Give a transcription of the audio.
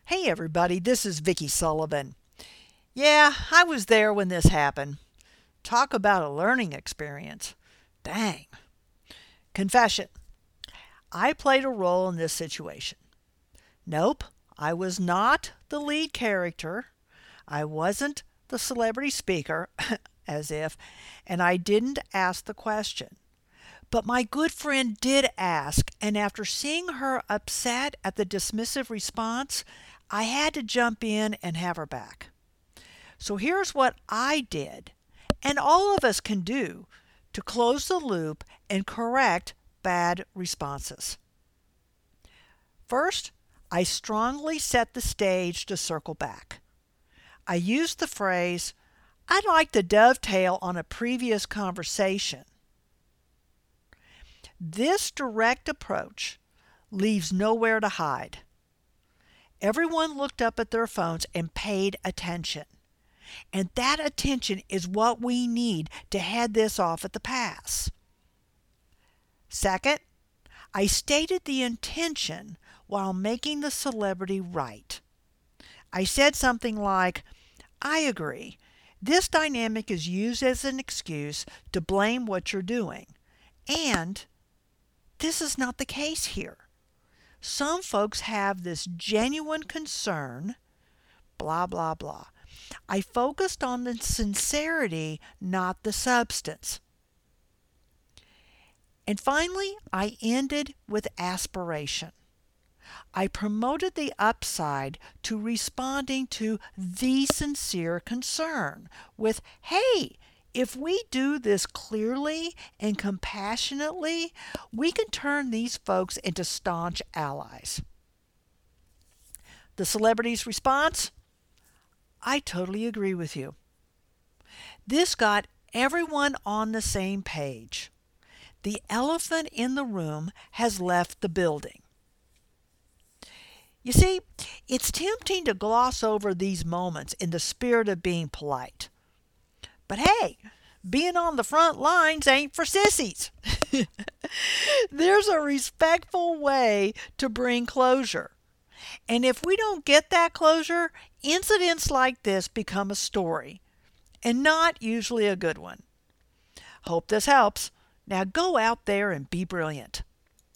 Hey everybody, this is Vicky Sullivan. Yeah, I was there when this happened. Talk about a learning experience. Dang. Confession. I played a role in this situation. Nope, I was not the lead character. I wasn't the celebrity speaker, as if, and I didn't ask the question. But my good friend did ask, and after seeing her upset at the dismissive response, I had to jump in and have her back. So here's what I did, and all of us can do, to close the loop and correct bad responses. First, I strongly set the stage to circle back. I used the phrase, "I'd like to dovetail on a previous conversation." This direct approach leaves nowhere to hide. Everyone looked up at their phones and paid attention. And that attention is what we need to head this off at the pass. Second, I stated the intention while making the celebrity right. I said something like, "I agree. This dynamic is used as an excuse to blame what you're doing. And this is not the case here. Some folks have this genuine concern, blah, blah, blah." I focused on the sincerity, not the substance. And finally, I ended with aspiration. I promoted the upside to responding to the sincere concern with, "Hey, if we do this clearly and compassionately, we can turn these folks into staunch allies." The celebrity's response? I totally agree with you. This got everyone on the same page. The elephant in the room has left the building. You see, it's tempting to gloss over these moments in the spirit of being polite. But hey, being on the front lines ain't for sissies. There's a respectful way to bring closure. And if we don't get that closure, incidents like this become a story, and not usually a good one. Hope this helps. Now go out there and be brilliant.